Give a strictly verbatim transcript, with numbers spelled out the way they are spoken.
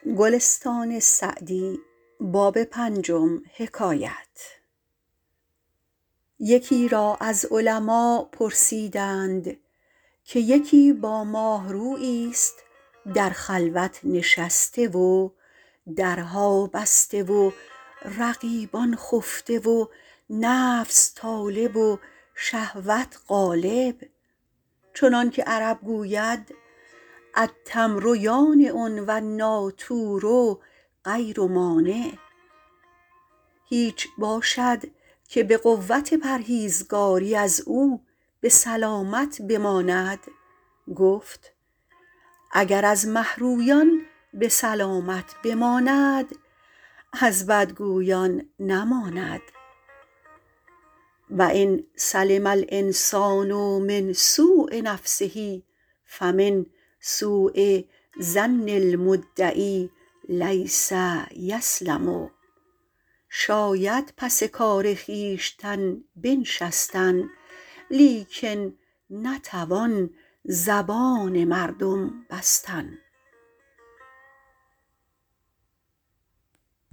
یکی را از علما پرسیدند که یکی با ماهروییست در خلوت نشسته و درها بسته و رقیبان خفته و نفس طالب و شهوت غالب، چنان که عرب گوید التمر یانع و الناطور غیر مانع. هیچ باشد که به قوت پرهیزگاری از او به سلامت بماند؟ گفت اگر از مه رویان به سلامت بماند از بدگویان نماند. و ان سلم الانسان من سوء نفسه فمن سوء ظن المدعی لیس یسلم. شاید پس کار خویشتن بنشستن، لیکن نتوان زبان مردم بستن.